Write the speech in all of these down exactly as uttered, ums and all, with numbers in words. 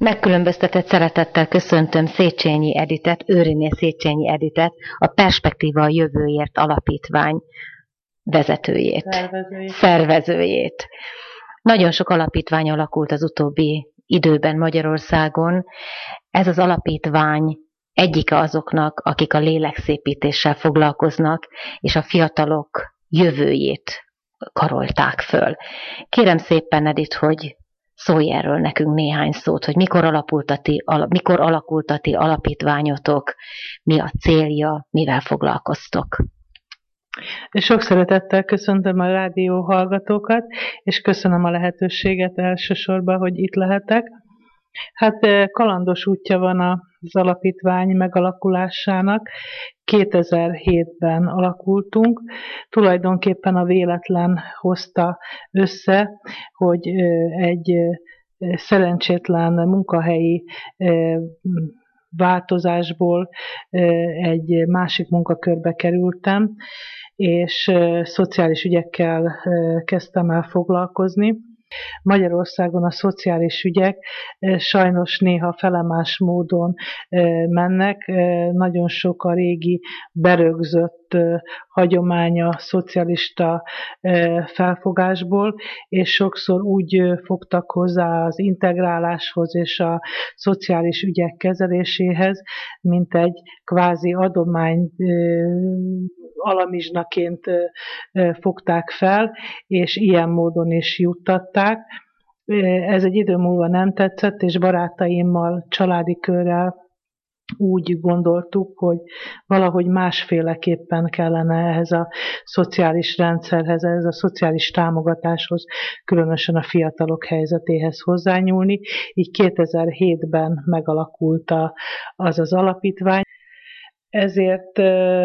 Megkülönböztetett szeretettel köszöntöm Széchenyi Editet, Őriné Széchenyi Editet, a Perspektíva a Jövőért Alapítvány vezetőjét, szervezőjét. szervezőjét. Nagyon sok alapítvány alakult az utóbbi időben Magyarországon. Ez az alapítvány egyike azoknak, akik a lélekszépítéssel foglalkoznak, és a fiatalok jövőjét karolták föl. Kérem szépen, Edith, hogy szólj erről nekünk néhány szót, hogy mikor alakult a ti, mikor alakult a ti alapítványotok, mi a célja, mivel foglalkoztok. Sok szeretettel köszöntöm a rádió hallgatókat, és köszönöm a lehetőséget elsősorban, hogy itt lehetek. Hát kalandos útja van az alapítvány megalakulásának. kétezer-hétben alakultunk. Tulajdonképpen a véletlen hozta össze, hogy egy szerencsétlen munkahelyi változásból egy másik munkakörbe kerültem, és szociális ügyekkel kezdtem el foglalkozni. Magyarországon a szociális ügyek sajnos néha felemás módon mennek. Nagyon sok a régi berögzött hagyománya szocialista felfogásból, és sokszor úgy fogtak hozzá az integráláshoz és a szociális ügyek kezeléséhez, mint egy kvázi adomány alamizsnaként fogták fel, és ilyen módon is juttatták. Ez egy idő múlva nem tetszett, és barátaimmal, családi körrel úgy gondoltuk, hogy valahogy másféleképpen kellene ehhez a szociális rendszerhez, ehhez a szociális támogatáshoz, különösen a fiatalok helyzetéhez hozzányúlni. Így kétezer-hétben megalakult az az alapítvány. Ezért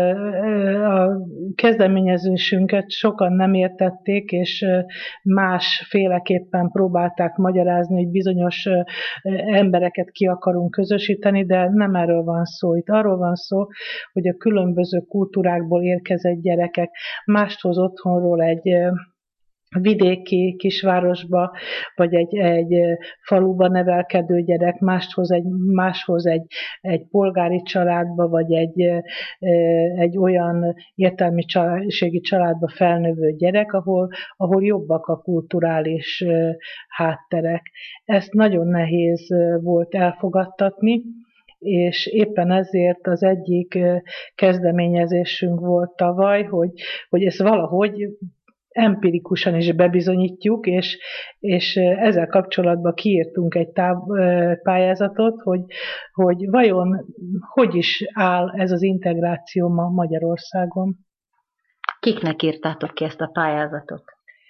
a kezdeményezésünket sokan nem értették, és másféleképpen próbálták magyarázni, hogy bizonyos embereket ki akarunk közösíteni, de nem erről van szó. Itt arról van szó, hogy a különböző kultúrákból érkezett gyerekek mást hoz otthonról egy vidéki kisvárosba, vagy egy, egy faluba nevelkedő gyerek, máshoz egy, máshoz egy, egy polgári családba, vagy egy, egy olyan értelmiségi családba felnövő gyerek, ahol, ahol jobbak a kulturális hátterek. Ezt nagyon nehéz volt elfogadtatni, és éppen ezért az egyik kezdeményezésünk volt tavaly, hogy, hogy ezt valahogy empirikusan is bebizonyítjuk, és, és ezzel kapcsolatban kiírtunk egy táv, pályázatot, hogy, hogy vajon hogy is áll ez az integráció ma Magyarországon. Kiknek írtátok ki ezt a pályázatot?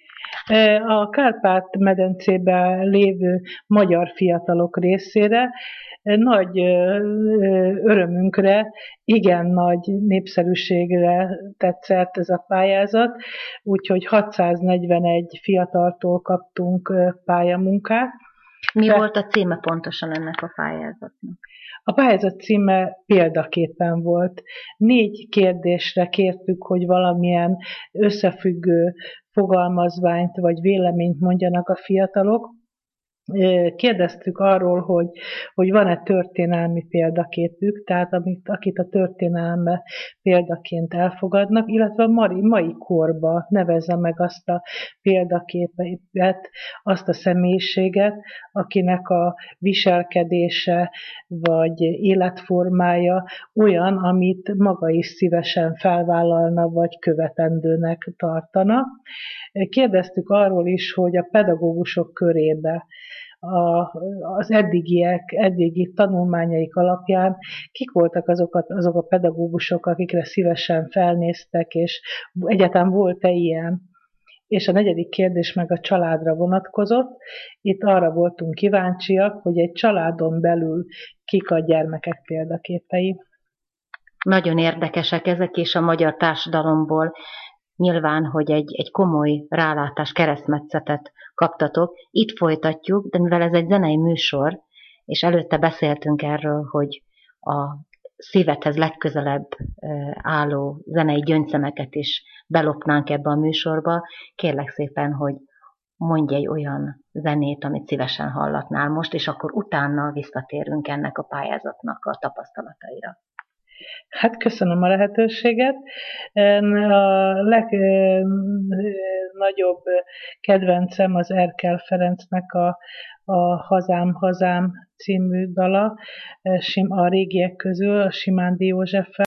A Kárpát-medencében lévő magyar fiatalok részére. Nagy örömünkre, igen nagy népszerűségre tett szert ez a pályázat, úgyhogy hatszáznegyvenegy fiataltól kaptunk pályamunkát. Mi De volt a címe pontosan ennek a pályázatnak? A pályázat címe példaképpen volt. Négy kérdésre kértük, hogy valamilyen összefüggő fogalmazványt vagy véleményt mondjanak a fiatalok. Kérdeztük arról, hogy, hogy van-e történelmi példaképük, tehát amit, akit a történelme példaként elfogadnak, illetve a mai, mai korba nevezze meg azt a példaképet, azt a személyiséget, akinek a viselkedése vagy életformája olyan, amit maga is szívesen felvállalna, vagy követendőnek tartana. Kérdeztük arról is, hogy a pedagógusok körébe A, az eddigiek, eddigi tanulmányaik alapján kik voltak azokat, azok a pedagógusok, akikre szívesen felnéztek, és egyáltalán volt-e ilyen? És a negyedik kérdés meg a családra vonatkozott. Itt arra voltunk kíváncsiak, hogy egy családon belül kik a gyermekek példaképei. Nagyon érdekesek ezek, és a magyar társadalomból nyilván, hogy egy, egy komoly rálátás, keresztmetszetet kaptatok. Itt folytatjuk, de mivel ez egy zenei műsor, és előtte beszéltünk erről, hogy a szívedhez legközelebb álló zenei gyöngyszemeket is belopnánk ebbe a műsorba, kérlek szépen, hogy mondj egy olyan zenét, amit szívesen hallatnál most, és akkor utána visszatérünk ennek a pályázatnak a tapasztalataira. Hát köszönöm a lehetőséget. A legnagyobb kedvencem az Erkel Ferencnek a, a Hazám, Hazám című dala, a régiek közül a Simándi Józseffel.